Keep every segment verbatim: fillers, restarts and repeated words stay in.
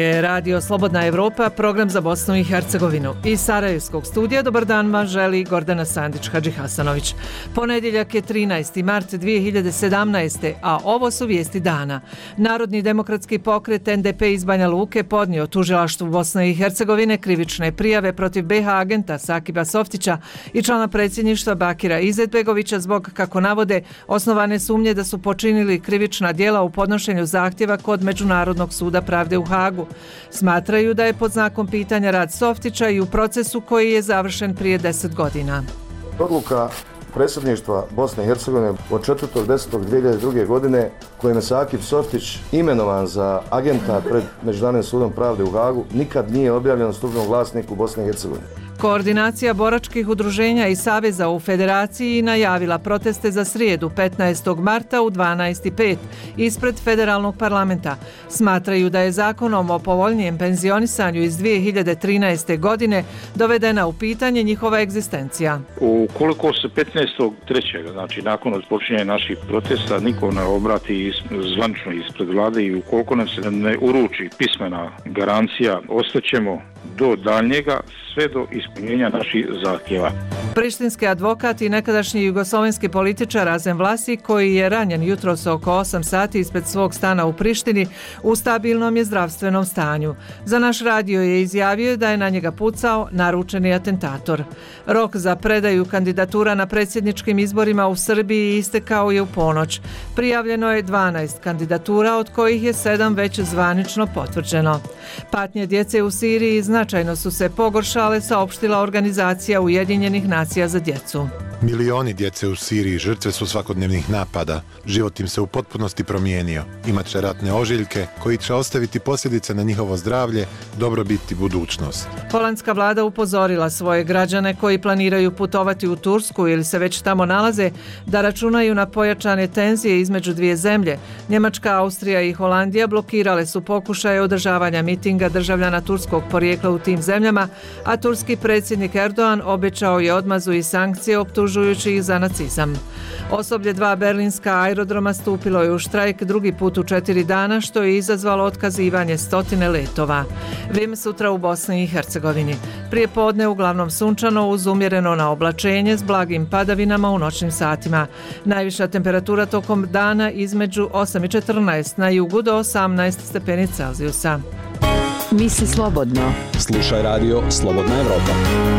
je Radio Slobodna Evropa, program za Bosnu i Hercegovinu. Iz Sarajevskog studija dobar dan vam želi Gordana Sandić-Hadžihasanović. Ponedjeljak je trinaesti mart dvije hiljade sedamnaeste. a ovo su vijesti dana. Narodni demokratski pokret N D P iz Banja Luke podnio tužilaštvu Bosne i Hercegovine krivične prijave protiv B H agenta Sakiba Softića i člana predsjedništva Bakira Izetbegovića zbog, kako navode, osnovane sumnje da su počinili krivična djela u podnošenju zahtjeva kod Međunarodnog suda pravde u Hagu. Smatraju da je pod znakom pitanja rad Softića i u procesu koji je završen prije deset godina. Odluka predsjedništva Bosne i Hercegovine od četvrtog desetog dvije hiljade druge. godine kojim je Sakib Softić imenovan za agenta pred Međunarodnim sudom pravde u Hagu nikad nije objavljen u službenom glasniku Bosne i Hercegovine. Koordinacija boračkih udruženja i saveza u Federaciji najavila proteste za srijedu petnaestog marta u dvanaest i pet ispred federalnog parlamenta. Smatraju da je zakonom o povoljnijem penzionisanju iz dvije hiljade trinaeste. godine dovedena u pitanje njihova egzistencija. Ukoliko se petnaestog trećeg znači nakon odpočinjenja naših protesta niko ne obrati zvanično ispred vlade i ukoliko nam se ne uruči pismena garancija, ostaćemo do daljnjega sve do ispunjenja naših zahtjeva. Prištinski advokat i nekadašnji jugoslovenski političar Azem Vlasi, koji je ranjen jutros oko osam sati ispred svog stana u Prištini, u stabilnom je zdravstvenom stanju. Za naš radio je izjavio da je na njega pucao naručeni atentator. Rok za predaju kandidatura na predsjedničkim izborima u Srbiji istekao je u ponoć. Prijavljeno je dvanaest kandidatura, od kojih je sedam već zvanično potvrđeno. Patnje djece u Siriji značajno su se pogoršale, saopštila organizacija Ujedinjenih nacija za djecu. Milioni djece u Siriji žrtve su svakodnevnih napada. Život im se u potpunosti promijenio. Imat će ratne ožiljke koji će ostaviti posljedice na njihovo zdravlje, dobrobit i budućnost. Holandska vlada upozorila svoje građane koji planiraju putovati u Tursku ili se već tamo nalaze da računaju na pojačane tenzije između dvije zemlje. Njemačka, Austrija i Holandija blokirale su pokušaje održavanja mitinga državljana turskog porijekla u tim zemljama, a turski predsjednik Erdogan obećao je odmazu i sankcije optužujući ih za nacizam. Osoblje dva berlinska aerodroma stupilo je u štrajk drugi put u četiri dana, što je izazvalo otkazivanje stotine letova. Vrijeme sutra u Bosni i Hercegovini. Prije podne uglavnom sunčano uz umjereno na oblačenje s blagim padavinama u noćnim satima. Najviša temperatura tokom dana između osam i četrnaest, na jugu do osamnaest stepeni Celzijusa. Misli slobodno. Slušaj radio Slobodna Evropa.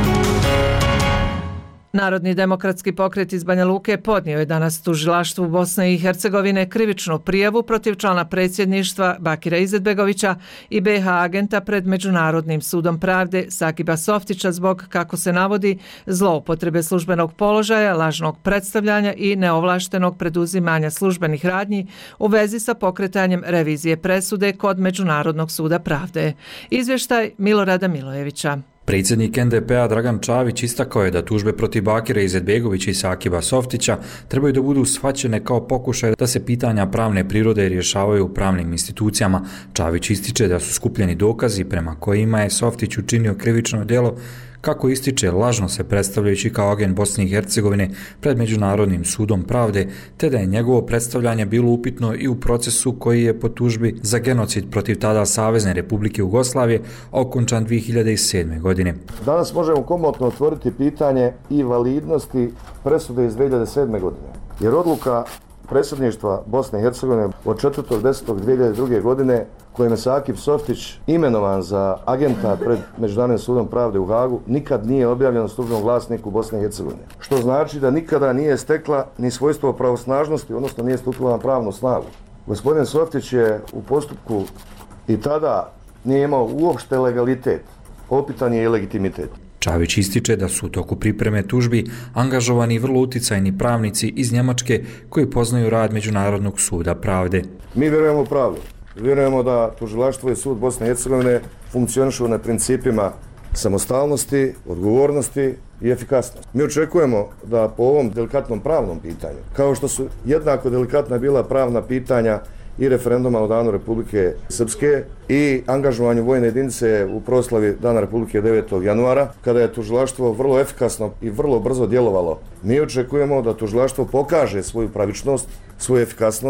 Narodni demokratski pokret iz Banja Luke podnio je danas tužilaštvu Bosne i Hercegovine krivičnu prijavu protiv člana predsjedništva Bakira Izetbegovića i B H agenta pred Međunarodnim sudom pravde Sakiba Softića zbog, kako se navodi, zloupotrebe službenog položaja, lažnog predstavljanja i neovlaštenog preduzimanja službenih radnji u vezi sa pokretanjem revizije presude kod Međunarodnog suda pravde. Izvještaj Milorada Milojevića. Predsjednik N D P-a Dragan Čavić istakao je da tužbe protiv Bakira Izetbegovića i Sakiba Softića trebaju da budu shvaćene kao pokušaj da se pitanja pravne prirode rješavaju u pravnim institucijama. Čavić ističe da su skupljeni dokazi prema kojima je Softić učinio krivično djelo, kako ističe, lažno se predstavljajući kao agent Bosne i Hercegovine pred Međunarodnim sudom pravde, te da je njegovo predstavljanje bilo upitno i u procesu koji je po tužbi za genocid protiv tada Savezne Republike Jugoslavije okončan dvije hiljade sedme. godine. Danas možemo komotno otvoriti pitanje i validnosti presude iz dvije hiljade sedme. godine, jer odluka predsjedništva Bosne i Hercegovine od četvrtog desetog dvije hiljade druge. godine kojim je Sakib Softić imenovan za agenta pred Međunarodnim sudom pravde u Hagu nikad nije objavljen u službenom glasniku Bosne i Hercegovine. Što znači da nikada nije stekla ni svojstvo pravosnažnosti, odnosno nije stupila na pravnu snagu. Gospodin Softić je u postupku i tada nije imao uopšte legalitet, opitan je i legitimitet. Čavić ističe da su u toku pripreme tužbi angažovani vrlo uticajni pravnici iz Njemačke koji poznaju rad Međunarodnog suda pravde. Mi vjerujemo u pravdu. Vjerujemo da tužilaštvo i sud Bosne i Hercegovine funkcionišu na principima samostalnosti, odgovornosti i efikasnosti. Mi očekujemo da po ovom delikatnom pravnom pitanju, kao što su jednako delikatna bila pravna pitanja i referenduma o danu Republike Srpske i angažovanju vojne jedinice u proslavi Dana Republike devetog januara, kada je tužilaštvo vrlo efikasno i vrlo brzo djelovalo. Mi očekujemo da tužilaštvo pokaže svoju pravičnost, svoju efikasnost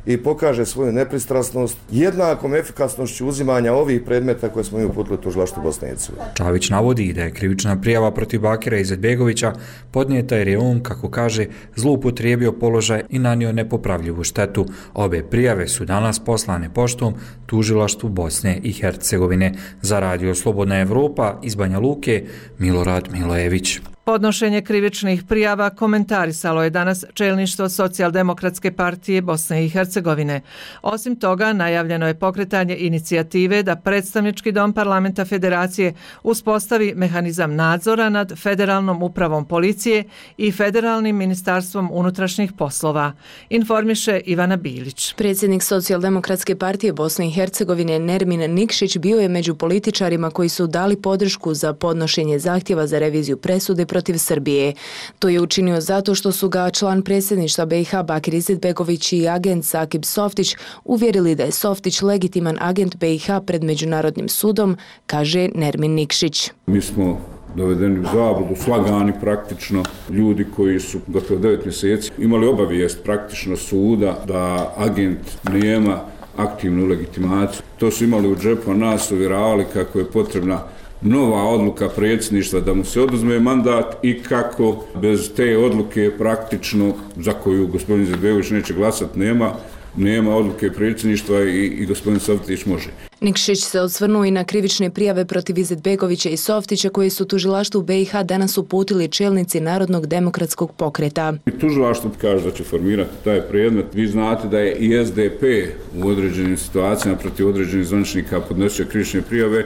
i pokaže svoju nepristrasnost jednakom efikasnošću uzimanja ovih predmeta koje smo mi uputili tužilaštvu Bosne i Hercegovine. Čavić navodi da je krivična prijava protiv Bakira Izetbegovića podnijeta jer je on, kako kaže, zloupotrijebio položaj i nanio nepopravljivu štetu. Obe prijave su danas poslane poštom tužilaštvu Bosne i Hercegovine. Za Radio Slobodna Evropa iz Banja Luke, Milorad Milojević. Podnošenje krivičnih prijava komentarisalo je danas čelništvo Socijaldemokratske partije Bosne i Hercegovine. Osim toga, najavljeno je pokretanje inicijative da predstavnički dom parlamenta federacije uspostavi mehanizam nadzora nad federalnom upravom policije i federalnim ministarstvom unutrašnjih poslova, informiše Ivana Bilić. Predsjednik Socijaldemokratske partije Bosne i Hercegovine Nermin Nikšić bio je među političarima koji su dali podršku za podnošenje zahtjeva za reviziju presude protiv Srbije. To je učinio zato što su ga član predsjedništva B i H Bakir Izetbegović i agent Sakib Softić uvjerili da je Softić legitiman agent B i H pred Međunarodnim sudom, kaže Nermin Nikšić. Mi smo dovedeni u zabludu, slagani praktično, ljudi koji su gotovo devet mjeseci imali obavijest praktično suda da agent nema aktivnu legitimaciju. To su imali u džepu, nas uvjeravali kako je potrebna nova odluka predsjedništva da mu se oduzme mandat i kako bez te odluke praktično, za koju gospodin Izetbegović neće glasati, nema, nema odluke predsjedništva i, i gospodin Softić može. Nikšić se osvrnuo i na krivične prijave protiv Izetbegovića i Softića koje su tužilaštvu B i H danas uputili čelnici Narodnog demokratskog pokreta. Tužilaštvo kaže da će formirati taj predmet. Vi znate da je i S D P u određenim situacijama protiv određenih zvaničnika podnosio krivične prijave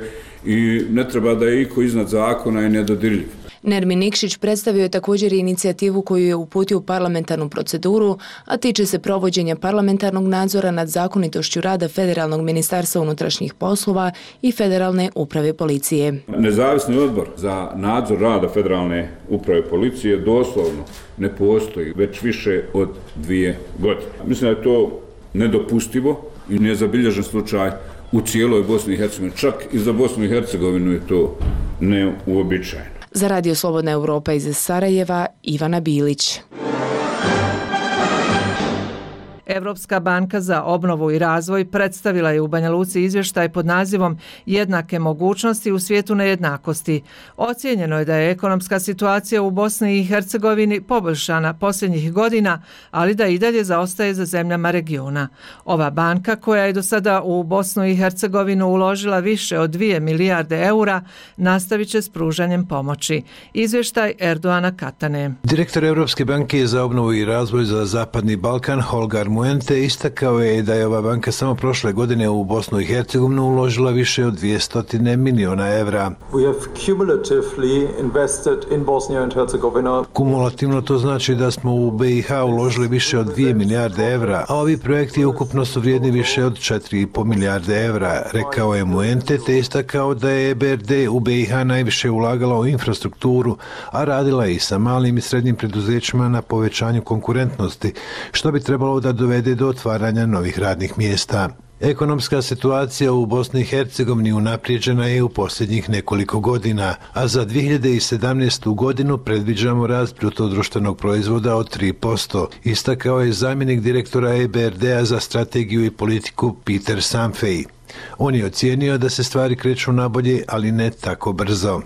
i ne treba da je iko iznad zakona i nedodirljiv. Nermin Nikšić predstavio je također inicijativu koju je uputio u parlamentarnu proceduru, a tiče se provođenja parlamentarnog nadzora nad zakonitošću rada Federalnog ministarstva unutrašnjih poslova i Federalne uprave policije. Nezavisni odbor za nadzor rada Federalne uprave policije doslovno ne postoji već više od dvije godine. Mislim da je to nedopustivo i nezabilježen slučaj u cijeloj Bosni i Hercegovini. Čak i za Bosnu i Hercegovinu je to neuobičajeno. Za Radio Slobodna Evropa iz Sarajeva, Ivana Bilić. Evropska banka za obnovu i razvoj predstavila je u Banja Luci izvještaj pod nazivom Jednake mogućnosti u svijetu nejednakosti. Ocijenjeno je da je ekonomska situacija u Bosni i Hercegovini poboljšana posljednjih godina, ali da i dalje zaostaje za zemljama regiona. Ova banka, koja je do sada u Bosnu i Hercegovinu uložila više od dvije milijarde eura, nastavit će s pružanjem pomoći. Izvještaj Erdoana Katane. Direktor Evropske banke za obnovu i razvoj za Zapadni Balkan, Holgar Muente, istakao je da je ova banka samo prošle godine u Bosnu i Hercegovinu uložila više od dvjesto miliona evra. Kumulativno to znači da smo u B i H uložili više od dvije milijarde evra, a ovi projekti ukupno su vrijedni više od četiri i pol milijarde evra, rekao je Muente, te istakao da je E B R D u B i H najviše ulagala u infrastrukturu, a radila i sa malim i srednjim preduzećima na povećanju konkurentnosti, što bi trebalo da dovede do otvaranja novih radnih mjesta. Ekonomska situacija u Bosni i Hercegovini unaprijeđena je u posljednjih nekoliko godina, a za dvije hiljade sedamnaestu godinu predviđamo rast bruto društvenog proizvoda od tri posto, istakao je zamjenik direktora E B R D-a za strategiju i politiku Peter Samfej. On je ocijenio da se stvari kreću nabolje, ali ne tako brzo.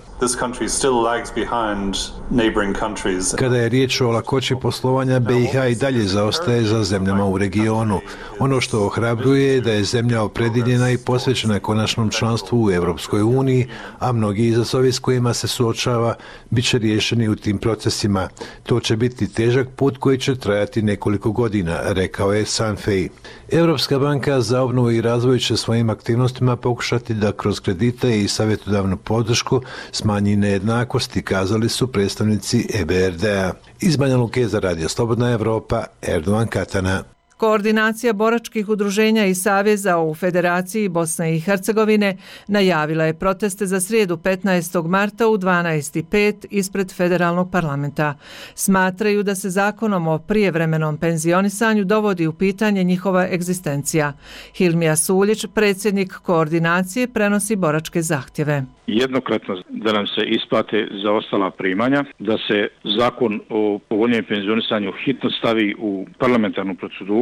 Kada je riječ o lakoći poslovanja, B i H i dalje zaostaje za zemljama u regionu. Ono što ohrabruje je da je zemlja opredjeljena i posvećena konačnom članstvu u Europskoj uniji, a mnogi izazovi s kojima se suočava bit će riješeni u tim procesima. To će biti težak put koji će trajati nekoliko godina, rekao je Sanfej. Europska banka za obnovu i razvoj će svojim aktivnostima pokušati da kroz kredite i savjetodavnu podršku smanji nejednakosti, kazali su predstavnici E B R D-a. Iz Banja Luke za Radio Slobodna Evropa, Erdoan Katana. Koordinacija boračkih udruženja i saveza u Federaciji Bosne i Hercegovine najavila je proteste za srijedu petnaestog marta u dvanaest i pet ispred federalnog parlamenta. Smatraju da se zakonom o prijevremenom penzionisanju dovodi u pitanje njihova egzistencija. Hilmija Suljić, predsjednik koordinacije, prenosi boračke zahtjeve. Jednokratno da nam se isplate zaostala primanja, da se zakon o povoljnijem penzionisanju hitno stavi u parlamentarnu proceduru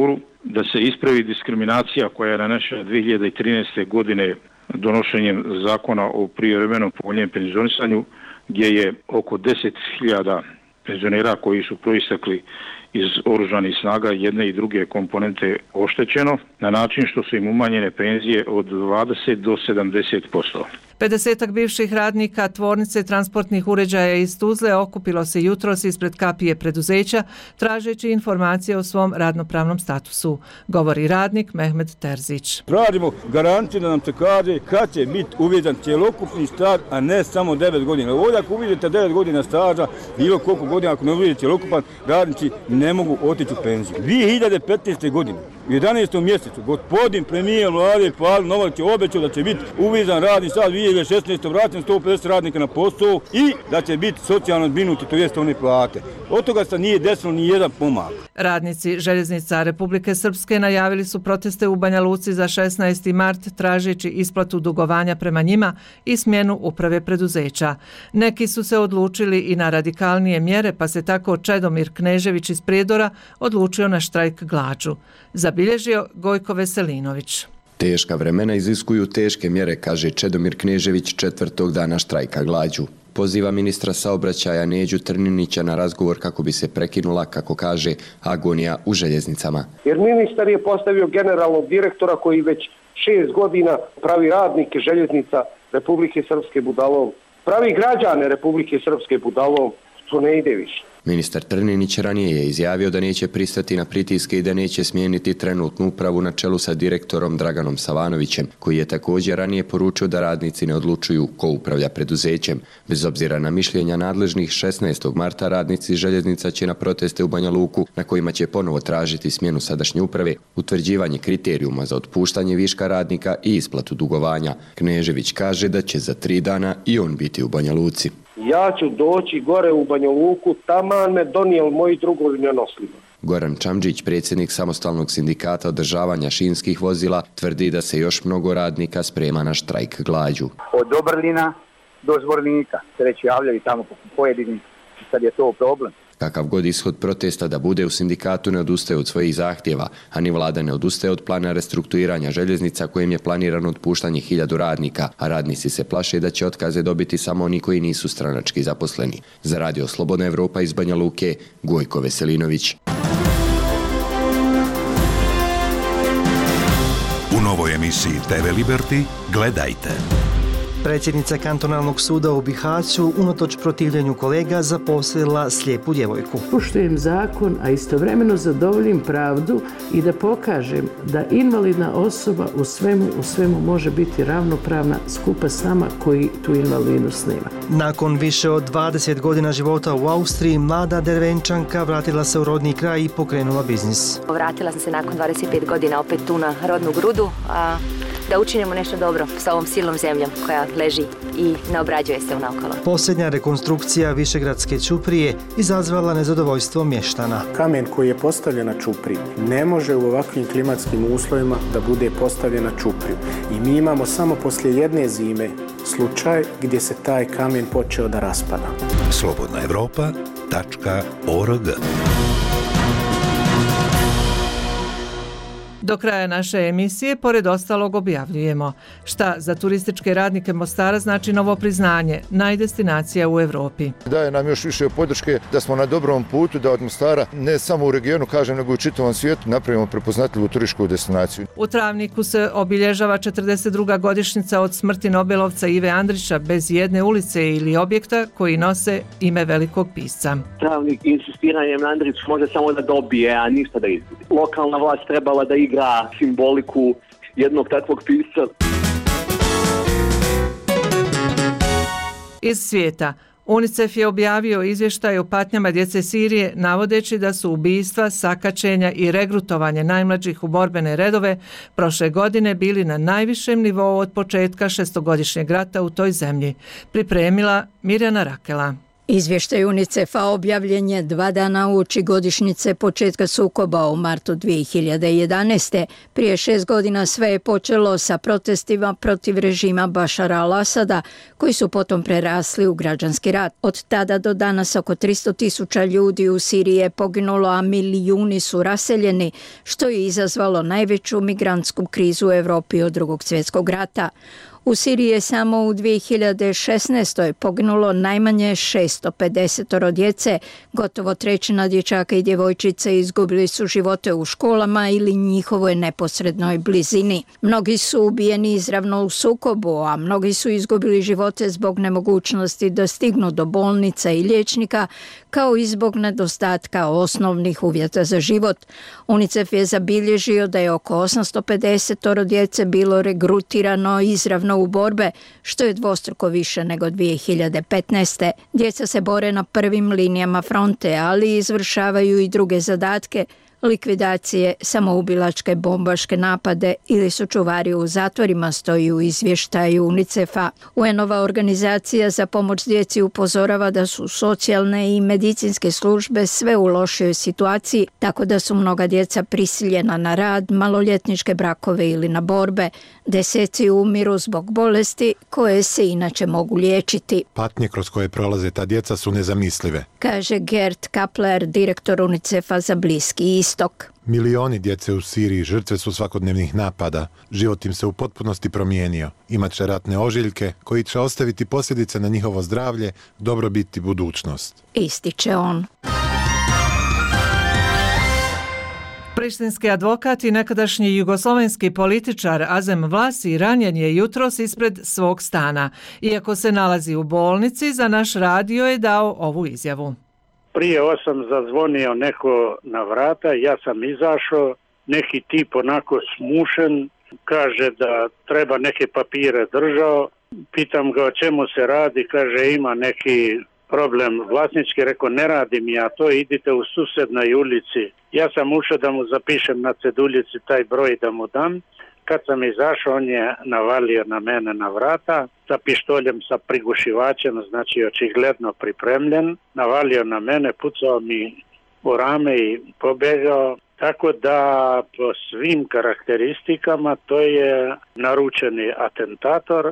proceduru, da se ispravi diskriminacija koja je nanešena dvije hiljade trinaeste. godine donošenjem zakona o prijevremenom povoljnijem penzionisanju, gdje je oko deset hiljada penzionera koji su proistekli iz oružanih snaga jedne i druge komponente oštećeno na način što su im umanjene penzije od dvadeset do sedamdeset posto. pedesetak bivših radnika tvornice transportnih uređaja iz Tuzle okupilo se jutros ispred kapije preduzeća tražeći informacije o svom radnopravnom statusu, govori radnik Mehmed Terzić. Tražimo garanciju da nam se kaže kad će biti uveden cjelokupni staž, a ne samo devet godina. Ovdje ako uvidite devet godina staža, bilo koliko godina, ako ne uvidite cjelokupan, radnici ne mogu otići u penziju. dvije hiljade petnaeste. godine, u jedanaestom mjesecu, gospodin premijer vlade Pavle Novac je obećao da će biti uveden radni staž dvije hiljade šesnaeste. vraćen sto pedeset radnika na posao i da će biti socijalno zbrinuti, to jest one plate. Od toga se nije desilo ni jedan pomak. Radnici Željeznica Republike Srpske najavili su proteste u Banja Luci za šesnaesti mart tražeći isplatu dugovanja prema njima i smjenu uprave preduzeća. Neki su se odlučili i na radikalnije mjere, pa se tako Čedomir Knežević iz Prijedora odlučio na štrajk glađu. Zabilježio Gojko Veselinović. Teška vremena iziskuju teške mjere, kaže Čedomir Knežević četvrtog dana štrajka glađu. Poziva ministra saobraćaja Neđu Trninića na razgovor kako bi se prekinula, kako kaže, agonija u željeznicama. Jer ministar je postavio generalnog direktora koji već šest godina pravi radnike željeznica Republike Srpske budalom, pravi građane Republike Srpske budalom, to ne ide više. Ministar Trninić ranije je izjavio da neće pristati na pritiske i da neće smijeniti trenutnu upravu na čelu sa direktorom Draganom Savanovićem, koji je također ranije poručio da radnici ne odlučuju ko upravlja preduzećem. Bez obzira na mišljenja nadležnih, šesnaestog marta radnici željeznica će na proteste u Banja Luku, na kojima će ponovo tražiti smjenu sadašnje uprave, utvrđivanje kriterijuma za otpuštanje viška radnika i isplatu dugovanja. Knežević kaže da će za tri dana i on biti u Banja Luci. Ja ću doći gore u Banja Luku, taman me donijel moji drugovi nenosljivo. Goran Čamđić, predsjednik samostalnog sindikata održavanja šinskih vozila, tvrdi da se još mnogo radnika sprema na štrajk glađu. Od Dobrlina do Zvornika se već javljaju tamo po pojedinim, sad je to problem. Kakav god ishod protesta da bude, u sindikatu ne odustaje od svojih zahtjeva, a ni vlada ne odustaje od plana restrukturiranja željeznica kojim je planirano otpuštanje hiljadu radnika, a radnici se plaše da će otkaze dobiti samo oni koji nisu stranački zaposleni. Za Radio Slobodna Evropa iz Banja Luke, Gojko Veselinović. U novoj emisiji te ve Liberty gledajte. Predsjednica kantonalnog suda u Bihaću unatoč protivljenju kolega zaposlila slijepu djevojku. Poštujem zakon, a istovremeno zadovoljim pravdu i da pokažem da invalidna osoba u svemu, u svemu može biti ravnopravna skupa s nama koji tu invalidnost nema. Nakon više od dvadeset godina života u Austriji, mlada Dervenčanka vratila se u rodni kraj i pokrenula biznis. Vratila sam se nakon dvadeset pet godina opet tu na rodnu grudu, a da učinimo nešto dobro sa ovom silnom zemljom koja leži i ne obrađuje se unaokolo. Posljednja rekonstrukcija Višegradske ćuprije izazvala nezadovoljstvo mještana. Kamen koji je postavljen na ćupriji ne može u ovakvim klimatskim uslovima da bude postavljen na ćupriju. I mi imamo samo poslije jedne zime slučaj gdje se taj kamen počeo da raspada. slobodna evropa tačka org. Do kraja naše emisije, pored ostalog, objavljujemo šta za turističke radnike Mostara znači novo priznanje, najdestinacija u Evropi. Daje nam još više podrške da smo na dobrom putu, da od Mostara ne samo u regionu, kažem, nego u čitavom svijetu napravimo prepoznatljivu turističku destinaciju. U Travniku se obilježava četrdeset druga godišnjica od smrti Nobelovca Ive Andrića bez jedne ulice ili objekta koji nose ime velikog pisca. Travnik insistiranjem na Andrić može samo da dobije, a ništa da izgubi. Lokalna vlast trebala da igra simboliku jednog takvog pisca. Iz svijeta. UNICEF je objavio izvještaj o patnjama djece Sirije, navodeći da su ubistva, sakačenja i regrutovanje najmlađih u borbene redove prošle godine bili na najvišem nivou od početka šestogodišnjeg rata u toj zemlji. Pripremila Mirjana Rakela. Izvještaj UNICEF-a objavljen je dva dana uoči godišnjice početka sukoba u martu dvije hiljade jedanaeste. Prije šest godina sve je počelo sa protestima protiv režima Bašara al-Asada, koji su potom prerasli u građanski rat. Od tada do danas oko tristo tisuća ljudi u Siriji je poginulo, a milijuni su raseljeni, što je izazvalo najveću migrantsku krizu u Europi od drugog svjetskog rata. U Siriji je samo u dvije hiljade šesnaestoj poginulo najmanje šesto pedeset djece, gotovo trećina dječaka i djevojčice izgubili su živote u školama ili njihovoj neposrednoj blizini. Mnogi su ubijeni izravno u sukobu, a mnogi su izgubili živote zbog nemogućnosti da stignu do bolnica i liječnika, kao i zbog nedostatka osnovnih uvjeta za život. UNICEF je zabilježio da je oko osamsto pedeset djece bilo regrutirano izravno u borbe, što je dvostruko više nego dvije hiljade petnaeste. Djeca se bore na prvim linijama fronte, ali izvršavaju i druge zadatke, likvidacije, samoubilačke bombaške napade ili su čuvari u zatvorima, stoji u izvještaju UNICEF-a. U en-ova organizacija za pomoć djeci upozorava da su socijalne i medicinske službe sve u lošoj situaciji, tako da su mnoga djeca prisiljena na rad, maloljetničke brakove ili na borbe. Deseci umiru zbog bolesti koje se inače mogu liječiti. Patnje kroz koje prolaze ta djeca su nezamislive, kaže Gert Kapler, direktor UNICEF-a za Bliski istok. Milioni djece u Siriji žrtve su svakodnevnih napada. Život im se u potpunosti promijenio. Imaće ratne ožiljke koji će ostaviti posljedice na njihovo zdravlje, dobrobit i budućnost, ističe on. Prištinski advokat i nekadašnji jugoslovenski političar Azem Vlasi ranjen je jutros ispred svog stana. Iako se nalazi u bolnici, za naš radio je dao ovu izjavu. Prije osam zazvonio neko na vrata, ja sam izašao, neki tip onako smušen, kaže da treba neke papire držao. Pitam ga o čemu se radi, kaže ima neki problem vlasnički, rekao ne radim ja to, idite u susednoj ulici. Ja sam ušao da mu zapišem na ceduljici taj broj da mu dam. Kad sam izašao, on je navalio na mene na vrata sa pištoljem, sa prigušivačem, znači očigledno pripremljen. Navalio na mene, pucao mi u rame i pobegao. Tako da po svim karakteristikama to je naručeni atentator.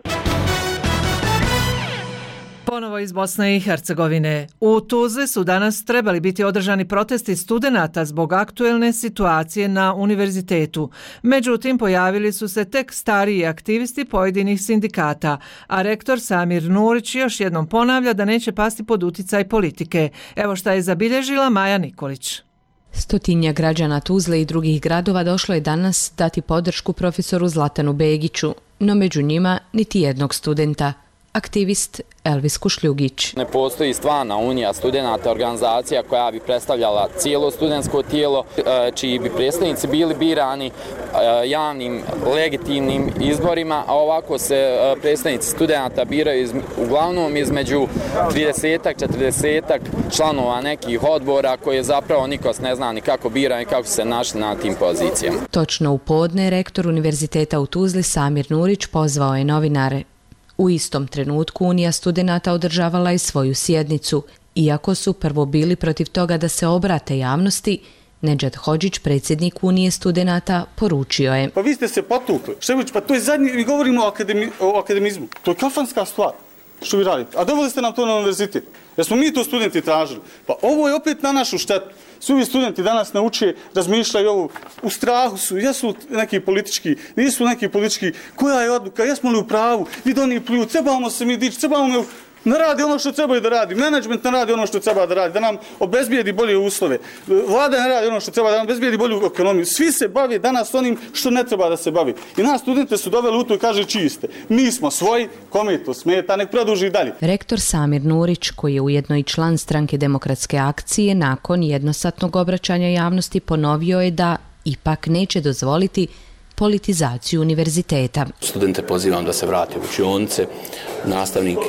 Ponovo iz Bosne i Hercegovine. U Tuzli su danas trebali biti održani protesti studenata zbog aktuelne situacije na univerzitetu. Međutim, pojavili su se tek stariji aktivisti pojedinih sindikata, a rektor Samir Nurić još jednom ponavlja da neće pasti pod uticaj politike. Evo šta je zabilježila Maja Nikolić. Stotinja građana Tuzle i drugih gradova došlo je danas dati podršku profesoru Zlatanu Begiću, no među njima niti jednog studenta. Aktivist Elvis Kušljugić. Ne postoji stvarna unija studenata, organizacija koja bi predstavljala cijelo studentsko tijelo, čiji bi predstavnici bili birani javnim, legitimnim izborima, a ovako se predstavnici studenata biraju uglavnom između trideset do četrdeset članova nekih odbora koje zapravo niko ne zna ni kako biraju i kako se našli na tim pozicijama. Točno u podne rektor Univerziteta u Tuzli Samir Nurić pozvao je novinare. U istom trenutku Unija studenata održavala je svoju sjednicu, iako su prvo bili protiv toga da se obrate javnosti. Nedžad Hodžić, predsjednik Unije studenata, poručio je: Pa vi ste se potukli. Šević, pa to je zadnji, mi govorimo o, akademi, o akademizmu. To je kafanska stvar. Što vi radite? A doveli ste nam to na univerzitet. Jer smo mi to studenti tražili. Pa ovo je opet na našu štetu. Svi ovi studenti danas nauče, razmišljaju ovo, u strahu su, jesu neki politički, nisu neki politički, koja je odluka, jesmo li u pravu, vidi oni pljuju, trebamo se mi dići, trebamo me... Ne radi ono što trebaju da radi, menadžment ne radi ono što treba da radi, da nam obezbijedi bolje uslove, vlada ne radi ono što treba da nam obezbijedi bolju ekonomiju. Svi se bave danas onim što ne treba da se bavi. I nas studente su doveli u to i kaže čiste. Mi smo svoji, kome to smeta, nek produži dalje. Rektor Samir Nurić, koji je ujedno i član Stranke demokratske akcije, nakon jednosatnog obraćanja javnosti ponovio je da ipak neće dozvoliti politizaciju univerziteta. Studente pozivam da se vrate u učionice, nastavnike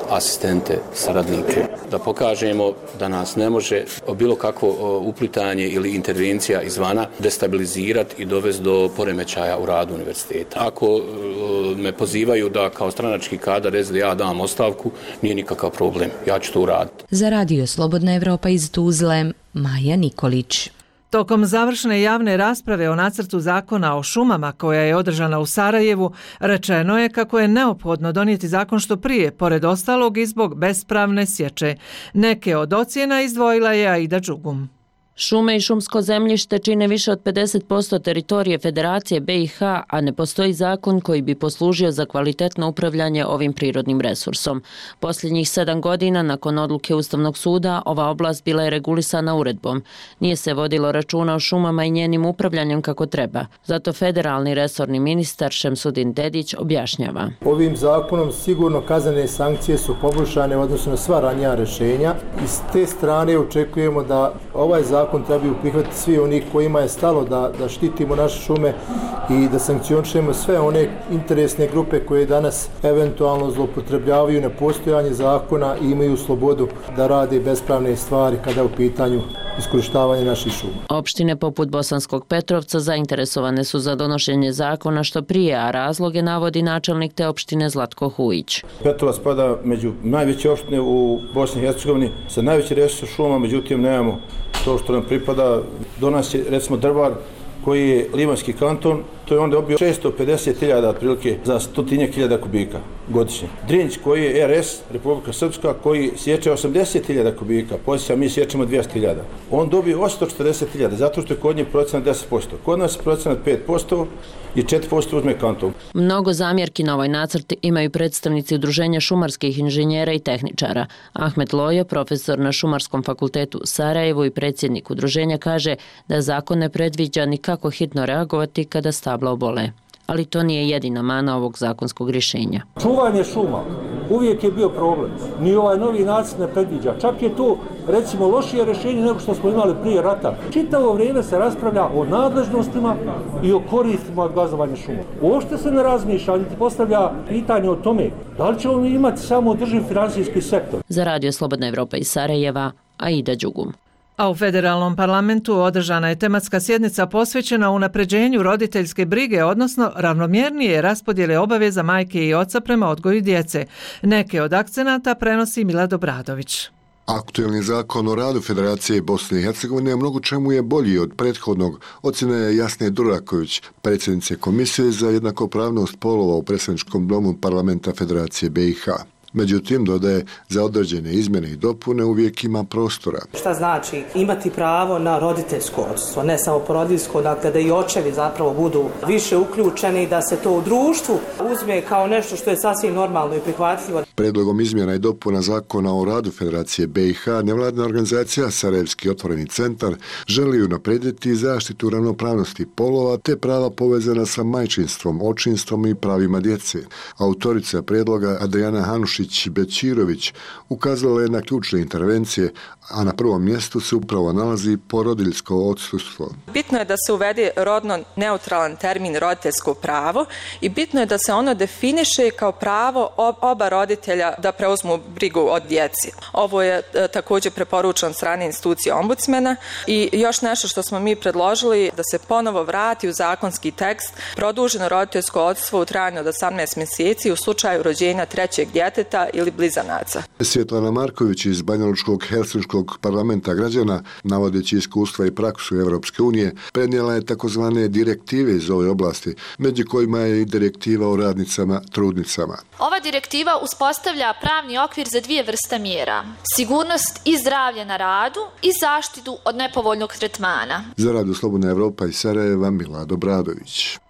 asistente, saradnike, da pokažemo da nas ne može bilo kakvo uplitanje ili intervencija izvana destabilizirati i dovesti do poremećaja u radu univerziteta. Ako me pozivaju da kao stranački kadar S D A dam ostavku, nije nikakav problem, ja ću to uraditi. Za Radio Slobodna Evropa iz Tuzle, Maja Nikolić. Tokom završne javne rasprave o nacrtu zakona o šumama koja je održana u Sarajevu, rečeno je kako je neophodno donijeti zakon što prije, pored ostalog i zbog bespravne sječe. Neke od ocjena izdvojila je Aida Đugum. Šume i šumsko zemljište čine više od pedeset posto teritorije Federacije B i H, a ne postoji zakon koji bi poslužio za kvalitetno upravljanje ovim prirodnim resursom. Posljednjih sedam godina, nakon odluke Ustavnog suda, ova oblast bila je regulisana uredbom. Nije se vodilo računa o šumama i njenim upravljanjem kako treba. Zato federalni resorni ministar Šemsudin Dedić objašnjava. Ovim zakonom sigurno kaznene sankcije su poboljšane u odnosu na sva ranija rješenja i s te strane očekujemo da ovaj zakon zakon trebaju prihvatiti svi oni kojima je stalo da, da štitimo naše šume i da sankcionišemo sve one interesne grupe koje danas eventualno zloupotrebljavaju nepostojanje zakona i imaju slobodu da rade bespravne stvari kada je u pitanju iskorištavanje naših šuma. Opštine poput Bosanskog Petrovca zainteresovane su za donošenje zakona što prije, a razloge navodi načelnik te opštine Zlatko Hujić. Petrovac spada među najveće opštine u Bosni i Hercegovini sa najveći resurs šuma, međutim nemamo to što nam pripada. Do nas je recimo Drvar koji je Livanjski kanton, to je onda dobio šesto pedeset hiljada otprilike za stotinjak hiljada kubika godišnje. Drinć koji je R S, Republika Srpska, koji sječe osamdeset hiljada kubika, poslije mi sječemo dvjesto hiljada. On dobio osamsto četrdeset hiljada, zato što je kod njih procenat deset posto. Kod nas je procenat pet posto i četiri posto uzme kanton. Mnogo zamjerki na ovaj nacrt imaju predstavnici Udruženja šumarskih inženjera i tehničara. Ahmet Lojo, profesor na Šumarskom fakultetu u Sarajevu i predsjednik udruženja, kaže da zakon ne predviđa ni kako hitno reagovati kada stabla obole. Ali to nije jedina mana ovog zakonskog rješenja. Čuvanje šuma uvijek je bio problem. Ni ovaj novi nacrt ne predviđa. Čak je to, recimo, lošije rješenje nego što smo imali prije rata. Čitavo vrijeme se raspravlja o nadležnostima i o koristima od gazovanja šuma. Uopšte se ne razmišlja, niti postavlja pitanje o tome da li ćemo imati samo održiv finansijski sektor. Za Radio Slobodna Evropa iz Sarajeva, Aida Đugum. A u federalnom parlamentu održana je tematska sjednica posvećena unapređenju roditeljske brige, odnosno ravnomjernije raspodjele obaveza majke i oca prema odgoju djece. Neke od akcenata prenosi Milad Obradović. Aktuelni zakon o radu Federacije Bosne i Hercegovine mnogo čemu je bolji od prethodnog, ocjena je Jasne Duraković, predsjednice Komisije za jednakopravnost polova u predsjedničkom domu parlamenta Federacije B i H. Međutim, dodaje, za određene izmjene i dopune uvijek ima prostora. Šta znači imati pravo na roditeljsko odsustvo, ne samo porodiljsko, dakle da i očevi zapravo budu više uključeni, da se to u društvu uzme kao nešto što je sasvim normalno i prihvatljivo. Predlogom izmjena i dopuna zakona o radu Federacije B i H, nevladna organizacija Sarajevski otvoreni centar želi unaprijediti zaštitu ravnopravnosti polova te prava povezana sa majčinstvom, očinstvom i pravima djece. Autorica predloga Adriana Hanušić Bećirović ukazala je na ključne intervencije, a na prvom mjestu se upravo nalazi porodiljsko odsustvo. Bitno je da se uvede rodno neutralan termin roditeljsko pravo i bitno je da se ono definiše kao pravo oba roditelja da preuzmu brigu od djeci. Ovo je također preporučeno od strane institucije ombudsmena i još nešto što smo mi predložili da se ponovo vrati u zakonski tekst produženo roditeljsko odsustvo u trajanju od osamnaest mjeseci u slučaju rođenja trećeg djeteta ili blizanaca. Svjetlana Marković iz Banjalučkog Helsinškog parlamenta građana, navodeći iskustva i praksu Evropske unije, prenijela je takozvane direktive iz ove oblasti, među kojima je i direktiva o radnicama trudnicama. Ova direktiva uspostavlja pravni okvir za dvije vrste mjera: sigurnost i zdravlje na radu i zaštitu od nepovoljnog tretmana. Za Radio Slobodna Evropa iz Sarajeva, Milad Obradović.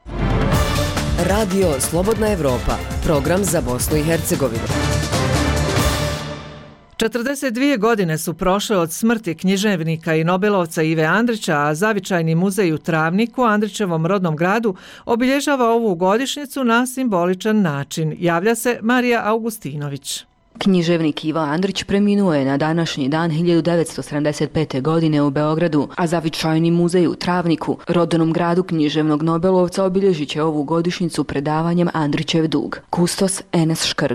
Radio Slobodna Evropa, program za Bosnu i Hercegovinu. četrdeset dvije godine su prošle od smrti književnika i nobelovca Ive Andrića, a Zavičajni muzej u Travniku, Andrićevom rodnom gradu, obilježava ovu godišnjicu na simboličan način. Javlja se Marija Augustinović. Književnik Ivo Andrić preminuo je na današnji dan hiljadu devetsto sedamdeset pete. godine u Beogradu, a Zavičajni muzej u Travniku, rodnom gradu književnog nobelovca, obilježit će ovu godišnjicu predavanjem Andrićev dug. Kustos Enes Škrgo.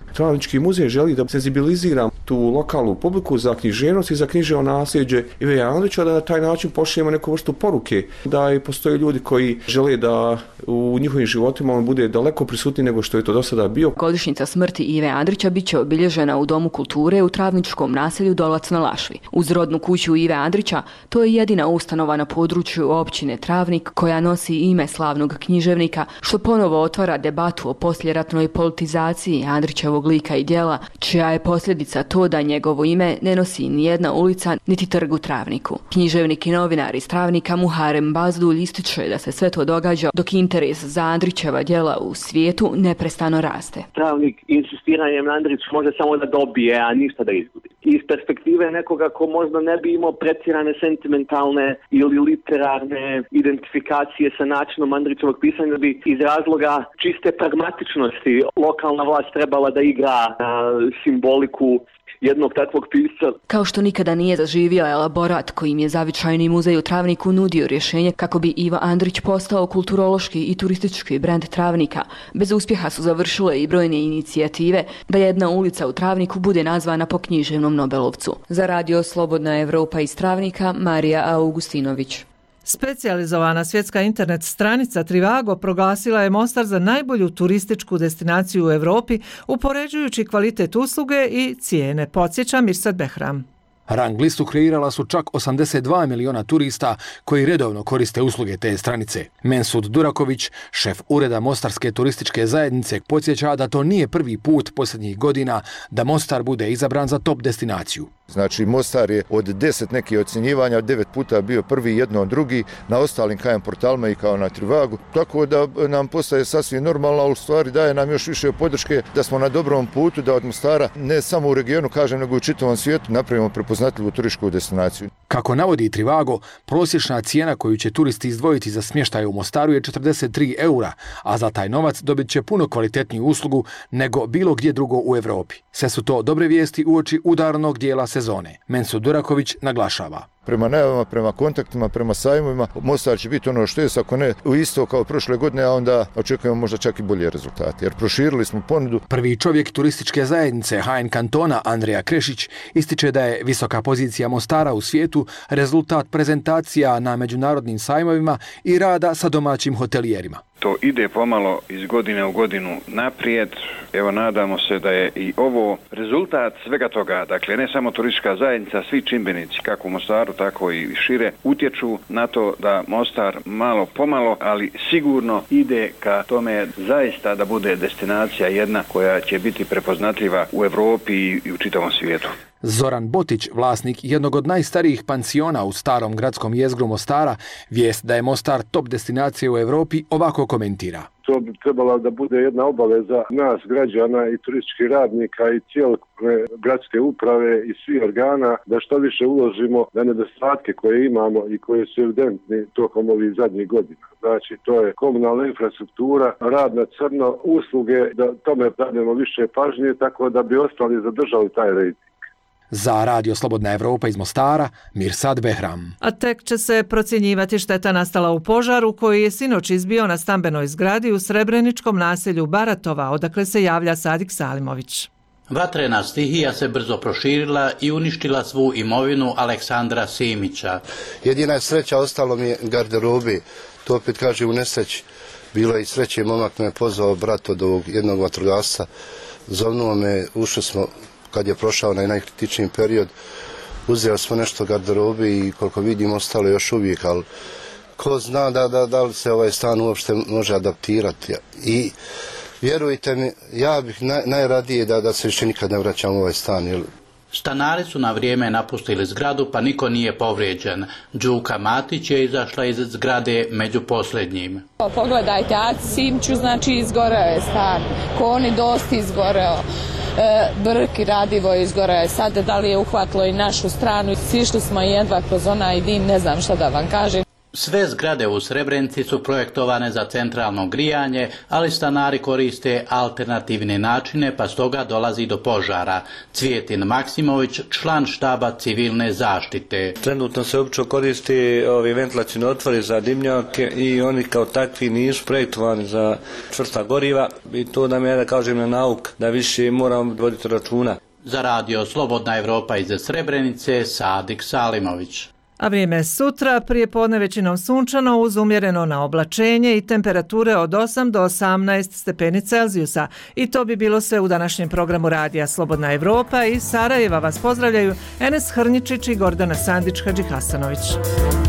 Travnički muzej želi da senzibilizira tu lokalnu publiku za književnost i za književno nasljeđe Ive Andrića, da na taj način pošaljemo neku vrstu poruke, da i postoje ljudi koji žele da u njihovim životima on bude daleko prisutniji nego što je to do sada bio. Godišnjica smrti Ive Andrića biće obilježena u Domu kulture u travničkom naselju Dolac na Lašvi. Uz rodnu kuću Ive Andrića, to je jedina ustanova na području općine Travnik koja nosi ime slavnog književnika, što ponovo otvara debatu o posljeratnoj politizaciji Andrićevog lika i djela, čija je posljedica to da njegovo ime ne nosi ni jedna ulica niti trg u Travniku. Književnik i novinar iz Travnika Muharem Bazdulj ističe da se sve to događa dok interes za Andrićeva djela u svijetu neprestano raste. Travnik insistiranjem na Andrić može samo da dobije, a ništa da izgubi. Iz perspektive nekoga ko možda ne bi imao pretirane sentimentalne ili literarne identifikacije sa načinom Andrićevog pisanja, bi iz razloga čiste pragmatičnosti lokalna vlast trebala da igra na simboliku jednog takvog pisca. Kao što nikada nije zaživio elaborat kojim je Zavičajni muzej u Travniku nudio rješenje kako bi Ivo Andrić postao kulturološki i turistički brend Travnika, bez uspjeha su završile i brojne inicijative da jedna ulica u Travniku bude nazvana po književnom Nobelovcu. Za radio Slobodna Evropa iz Travnika, Marija Augustinović. Specijalizovana svjetska internet stranica Trivago proglasila je Mostar za najbolju turističku destinaciju u Europi, upoređujući kvalitet usluge i cijene. Podsjeća Mirsad Behram. Rang listu kreirala su čak osamdeset dva miliona turista koji redovno koriste usluge te stranice. Mensud Duraković, šef ureda Mostarske turističke zajednice, podsjeća da to nije prvi put posljednjih godina da Mostar bude izabran za top destinaciju. Znači, Mostar je od deset nekih ocjenjivanja, devet puta bio prvi, jedno drugi, na ostalim kajem portalima i kao na Trivagu. Tako da nam postaje sasvim normalno, a u stvari daje nam još više podrške da smo na dobrom putu, da od Mostara ne samo u regionu, kažem, nego u čitavom svijetu napravimo prepoznatljivu turističku destinaciju. Kako navodi Trivago, prosječna cijena koju će turisti izdvojiti za smještaj u Mostaru je četrdeset tri eura, a za taj novac dobit će puno kvalitetniju uslugu nego bilo gdje drugo u Europi. Sve su to dobre vijesti uoči udarnog dijela sezone. Mensud Duraković naglašava. Prema najavama, prema kontaktima, prema sajmovima, Mostar će biti ono što je, ako ne u isto kao prošle godine, a onda očekujemo možda čak i bolje rezultate, jer proširili smo ponudu. Prvi čovjek turističke zajednice H N kantona Andrija Krešić ističe da je visoka pozicija Mostara u svijetu rezultat prezentacija na međunarodnim sajmovima i rada sa domaćim hotelijerima. To ide pomalo iz godine u godinu naprijed. Evo, nadamo se da je i ovo rezultat svega toga. Dakle, ne samo turistička zajednica, svi čimbenici, kako u Mostaru, tako i šire, utječu na to da Mostar malo pomalo, ali sigurno ide ka tome zaista da bude destinacija jedna koja će biti prepoznatljiva u Europi i u čitavom svijetu. Zoran Botić, vlasnik jednog od najstarijih pansiona u starom gradskom jezgru Mostara, vijest da je Mostar top destinacija u Europi, ovako komentira. To bi trebala da bude jedna obaveza nas, građana i turističkih radnika i cijelokupne gradske uprave i svih organa da što više uložimo na nedostatke koje imamo i koje su evidentni tokom ovih zadnjih godina. Znači, to je komunalna infrastruktura, rad na crno, usluge, da tome dademo više pažnje tako da bi ostali zadržali taj rejting. Za radio Slobodna Evropa iz Mostara, Mirsad Behram. A tek će se procjenjivati šteta nastala u požaru koji je sinoć izbio na stambenoj zgradi u srebreničkom naselju Baratova, odakle se javlja Sadik Salimović. Vatrena stihija se brzo proširila i uništila svu imovinu Aleksandra Simića. Jedina je sreća, ostalo mi je garderobi. To opet kaže u nesreći. Bilo je i sreće, momak me pozvao brat od ovog jednog vatrogasca. Zovnuo me, ušli smo kad je prošao na najkritičniji period, uzeo smo nešto garderobi i koliko vidim ostalo još uvijek, ali ko zna da, da, da li se ovaj stan uopšte može adaptirati. I vjerujte mi, ja bih naj, najradije da, da se više nikad ne vraćam u ovaj stan. Jer... Stanari su na vrijeme napustili zgradu pa niko nije povrijeđen. Đuka Matić je izašla iz zgrade među posljednjim. Pogledajte, a Simću znači izgoreo je stan, Koni dosta izgoreo. Brki Radivo izgoreo. Sad da li je uhvatilo i našu stranu, sišli smo jedva kroz onaj dim, ne znam šta da vam kažem. Sve zgrade u Srebrenici su projektovane za centralno grijanje, ali stanari koriste alternativne načine, pa stoga dolazi do požara. Cvijetin Maksimović, član štaba civilne zaštite. Trenutno se obično koristi ovi ventilacijni otvori za dimnjake i oni kao takvi nisu projektovani za čvrsta goriva i to nam je, da kažem, na nauk da više moramo voditi računa. Za radio Slobodna Evropa iz Srebrenice, Sadik Salimović. A vrijeme je sutra, prije podne većinom sunčano uz umjereno na oblačenje i temperature od osam do osamnaest stepeni Celzijusa. I to bi bilo sve u današnjem programu radija Slobodna Evropa. Iz Sarajeva vas pozdravljaju Enes Hrničić i Gordana Sandić-Hadžihasanović.